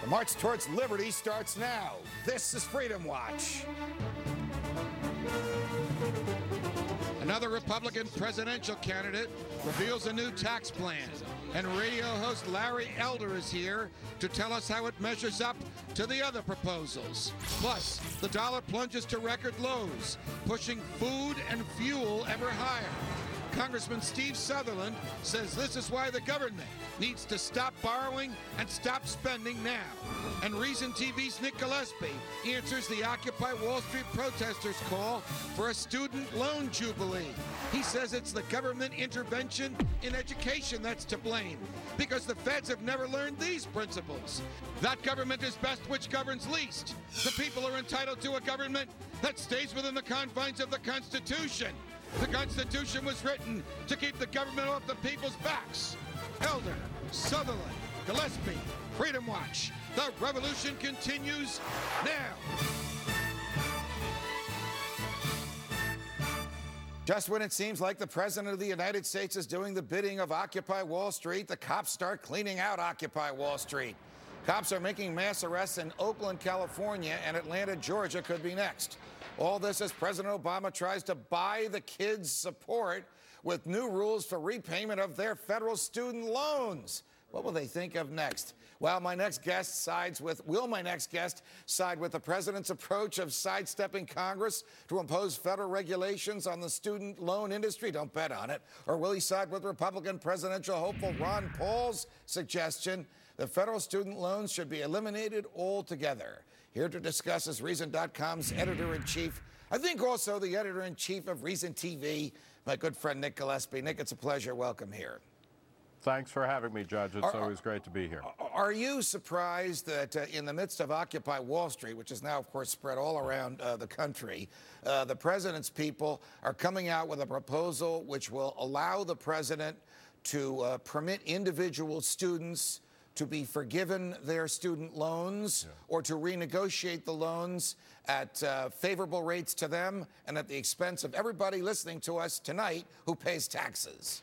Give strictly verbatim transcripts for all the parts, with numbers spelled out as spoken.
march towards liberty starts now. This is Freedom Watch. Another Republican presidential candidate reveals a new tax plan. And radio host Larry Elder is here to tell us how it measures up to the other proposals. Plus, the dollar plunges to record lows, pushing food and fuel ever higher. Congressman Steve Sutherland says this is why the government needs to stop borrowing and stop spending now. And Reason T V's Nick Gillespie answers the Occupy Wall Street protesters' call for a student loan jubilee. He says it's the government intervention in education that's to blame because the feds have never learned these principles. That government is best which governs least. The people are entitled to a government that stays within the confines of the Constitution. The Constitution was written to keep the government off the people's backs. Elder, Sutherland, Gillespie, Freedom Watch. The revolution continues now. Just when it seems like the President of the United States is doing the bidding of Occupy Wall Street, the cops start cleaning out Occupy Wall Street. Cops are making mass arrests in Oakland, California, and Atlanta, Georgia could be next. All this as President Obama tries to buy the kids' support with new rules for repayment of their federal student loans. What will they think of next? Well, my next guest sides with, will my next guest side with the president's approach of sidestepping Congress to impose federal regulations on the student loan industry? Don't bet on it. Or will he side with Republican presidential hopeful Ron Paul's suggestion that federal student loans should be eliminated altogether? Here to discuss is Reason dot com's editor-in-chief, I think also the editor-in-chief of Reason T V, my good friend Nick Gillespie. Nick, it's a pleasure. Welcome here. Thanks for having me, Judge. It's are, always great to be here. Are you surprised that uh, in the midst of Occupy Wall Street, which is now, of course, spread all around uh, the country, uh, the president's people are coming out with a proposal which will allow the president to uh, permit individual students to be forgiven their student loans yeah. or to renegotiate the loans at uh, favorable rates to them and at the expense of everybody listening to us tonight who pays taxes?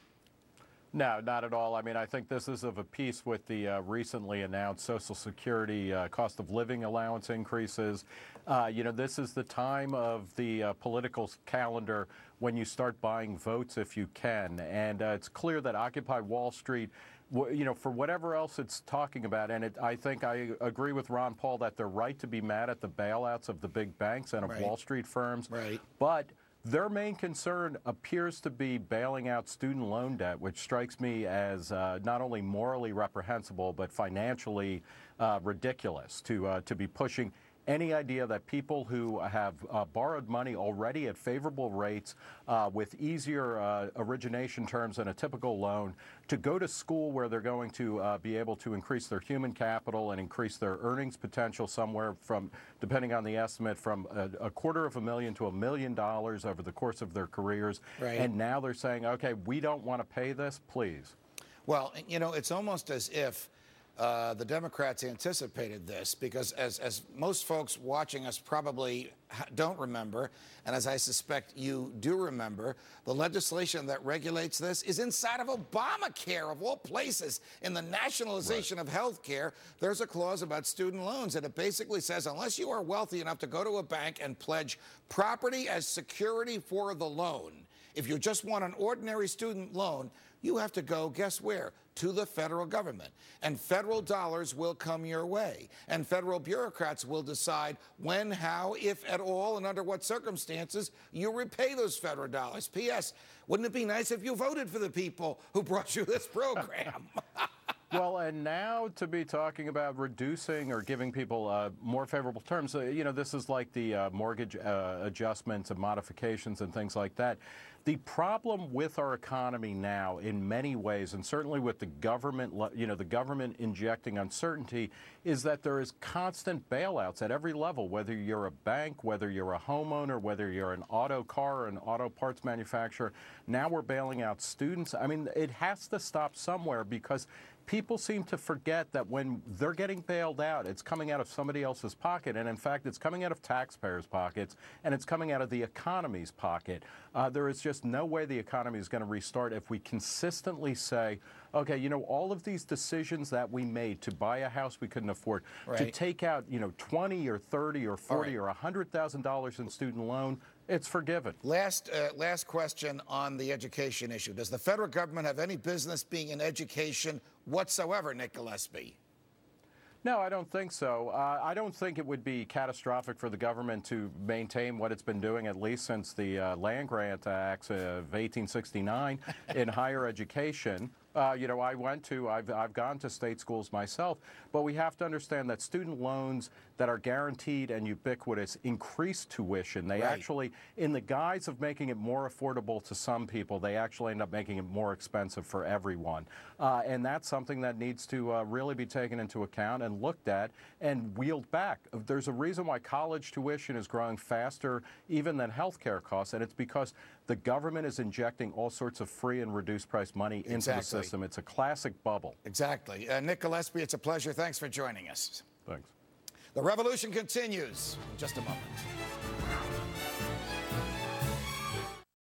No, not at all. I mean, I think this is of a piece with the uh, recently announced Social Security uh, cost of living allowance increases. Uh, you know, this is the time of the uh, political calendar when you start buying votes if you can. And uh, it's clear that Occupy Wall Street, you know, for whatever else it's talking about, and it, I think I agree with Ron Paul that they're right to be mad at the bailouts of the big banks and of right. Wall Street firms. Right. But their main concern appears to be bailing out student loan debt, which strikes me as uh, not only morally reprehensible, but financially uh, ridiculous to uh, to be pushing any idea that people who have uh, borrowed money already at favorable rates uh, with easier uh, origination terms than a typical loan to go to school where they're going to uh, be able to increase their human capital and increase their earnings potential somewhere from, depending on the estimate, from a, a quarter of a million to a million dollars over the course of their careers. Right. And now they're saying, okay, we don't want to pay this, please. Well, you know, it's almost as if Uh, the Democrats anticipated this because, as, as most folks watching us probably don't remember, and as I suspect you do remember, the legislation that regulates this is inside of Obamacare, of all places. In the nationalization right. of health care, there's a clause about student loans, and it basically says unless you are wealthy enough to go to a bank and pledge property as security for the loan, if you just want an ordinary student loan, you have to go, guess where? To the federal government. And federal dollars will come your way. And federal bureaucrats will decide when, how, if at all, and under what circumstances you repay those federal dollars. P S. Wouldn't it be nice if you voted for the people who brought you this program? Well, and now to be talking about reducing or giving people uh, more favorable terms, uh, you know, this is like the uh, mortgage uh, adjustments and modifications and things like that. The problem with our economy now, in many ways, and certainly with the government, you know, the government injecting uncertainty, is that there is constant bailouts at every level, whether you're a bank, whether you're a homeowner, whether you're an auto car or an auto parts manufacturer. Now we're bailing out students. I mean, it has to stop somewhere because people seem to forget that when they're getting bailed out, it's coming out of somebody else's pocket. And in fact, it's coming out of taxpayers' pockets, and it's coming out of the economy's pocket. Uh, there is just no way the economy is going to restart if we consistently say, okay, you know, all of these decisions that we made to buy a house we couldn't afford, right. to take out, you know, twenty or thirty or forty right. or one hundred thousand dollars in student loan, it's forgiven. Last, uh, last question on the education issue. Does the federal government have any business being in education whatsoever, Nick Gillespie? No, I don't think so. Uh, I don't think it would be catastrophic for the government to maintain what it's been doing at least since the uh, Land Grant Acts of eighteen sixty-nine in higher education. Uh, you know, I went to, I've, I've gone to state schools myself, but we have to understand that student loans that are guaranteed and ubiquitous increase tuition. They right. actually, in the guise of making it more affordable to some people, they actually end up making it more expensive for everyone. Uh, and that's something that needs to uh, really be taken into account and looked at and wheeled back. There's a reason why college tuition is growing faster even than health care costs, and it's because the government is injecting all sorts of free and reduced price money into exactly. the system. It's a classic bubble. Exactly. Uh, Nick Gillespie, it's a pleasure. Thanks for joining us. Thanks. The revolution continues in just a moment.